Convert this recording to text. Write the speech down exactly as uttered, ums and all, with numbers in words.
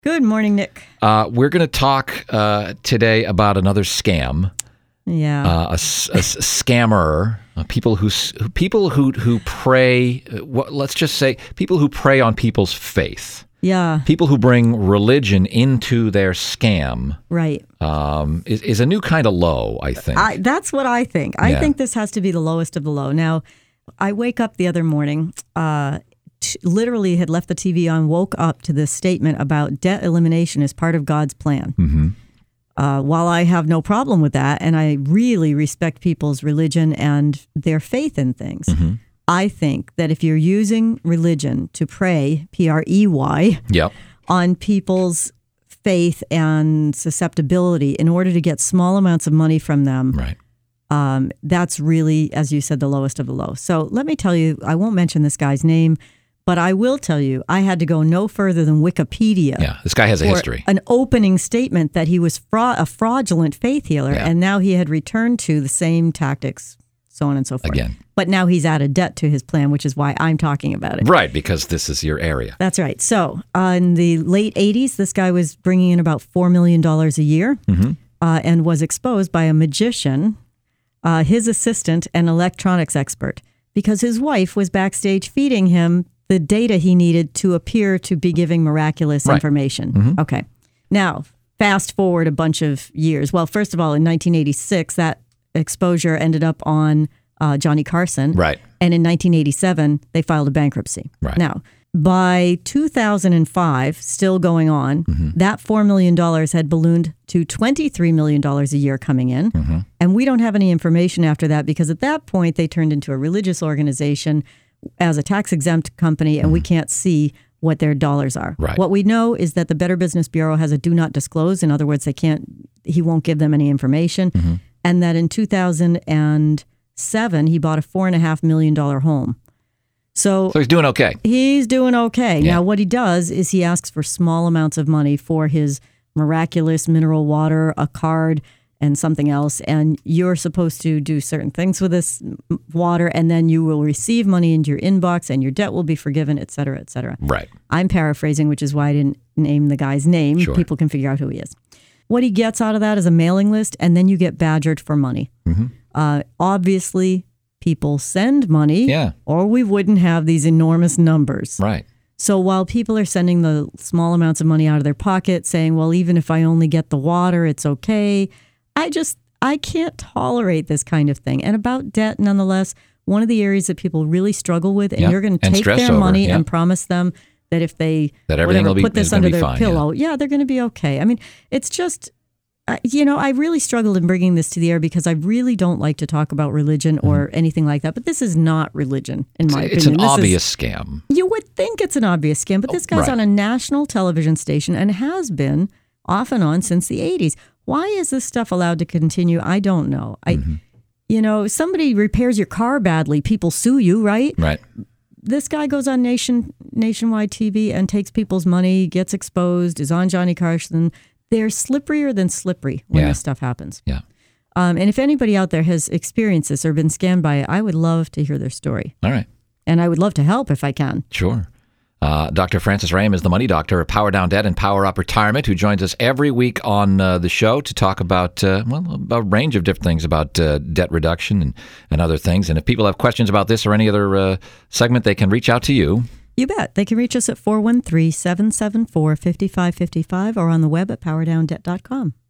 Good morning, Nick. Uh, we're going to talk uh, today about another scam. Yeah, uh, a, a, a scammer. Uh, people who people who who prey. Uh, what, let's just say people who prey on people's faith. Yeah. People who bring religion into their scam. Right. Um, is, is a new kind of low, I think. I, that's what I think. I Yeah. think this has to be the lowest of the low. Now, I wake up the other morning. Uh, t- literally had left the T V on. Woke up to this statement about debt elimination as part of God's plan. Mm-hmm. Uh, while I have no problem with that, and I really respect people's religion and their faith in things, Mm-hmm. I think that if you're using religion to prey, P R E Y, Yep. on people's faith and susceptibility in order to get small amounts of money from them, Right. um, that's really, as you said, the lowest of the low. So let me tell you, I won't mention this guy's name, but I will tell you, I had to go no further than Wikipedia. Yeah. This guy has a for history. An opening statement that he was fra- a fraudulent faith healer, Yeah. and now he had returned to the same tactics, so on and so forth. Again. But now he's out of debt to his plan, which is why I'm talking about it. Right, because this is your area. That's right. So uh, in the late eighties, this guy was bringing in about four million dollars a year Mm-hmm. uh, and was exposed by a magician, uh, his assistant, and electronics expert, because his wife was backstage feeding him the data he needed to appear to be giving miraculous Right. information. Mhm. Okay. Now, fast forward a bunch of years. Well, first of all, in nineteen eighty-six, that exposure ended up on uh, Johnny Carson. Right. And in nineteen eighty-seven, they filed a bankruptcy. Right. Now, by two thousand five, still going on, Mm-hmm. that four million dollars had ballooned to twenty-three million dollars a year coming in. Mm-hmm. And we don't have any information after that because at that point, they turned into a religious organization as a tax-exempt company, and we can't see what their dollars are. Right. What we know is that the Better Business Bureau has a do not disclose. In other words, they can't, he won't give them any information. Mm-hmm. And that in two thousand seven, he bought a four and a half million dollar home. So, So he's doing okay. he's doing okay. Yeah. Now, what he does is he asks for small amounts of money for his miraculous mineral water, a card, and something else. And you're supposed to do certain things with this m- water, and then you will receive money into your inbox, and your debt will be forgiven, et cetera, et cetera. Right. I'm paraphrasing, which is why I didn't name the guy's name. Sure. People can figure out who he is. What he gets out of that is a mailing list, and then you get badgered for money. Mm-hmm. Uh, obviously, people send money, Yeah. or we wouldn't have these enormous numbers. Right. So while people are sending the small amounts of money out of their pocket, saying, well, even if I only get the water, it's okay, I just, I can't tolerate this kind of thing. And about debt, nonetheless, one of the areas that people really struggle with, and Yeah. you're going to And take stress their over, money yeah. and promise them that if they That everything whatever, will be- put is this gonna under be their fine, pillow, yeah. they're going to be okay. I mean, it's just, uh, you know, I really struggled in bringing this to the air because I really don't like to talk about religion or anything like that. But this is not religion, in my It's opinion. an This is- obvious scam. you would think it's an obvious scam, but this guy's right. on a national television station and has been off and on since the eighties. Why is this stuff allowed to continue? I don't know. I, Mm-hmm. you know, if somebody repairs your car badly, people sue you, right? Right. This guy goes on nation nationwide T V and takes people's money, gets exposed, is on Johnny Carson. They're slipperier than slippery when Yeah. this stuff happens. Yeah. Um, and if anybody out there has experienced this or been scammed by it, I would love to hear their story. All right. And I would love to help if I can. Sure. Uh, Doctor Francis Rame is the money doctor of Power Down Debt and Power Up Retirement, who joins us every week on uh, the show to talk about, uh, well, a range of different things about uh, debt reduction and, and other things. And if people have questions about this or any other uh, segment, they can reach out to you. You bet. They can reach us at four one three, seven seven four, five five five five or on the web at power down debt dot com.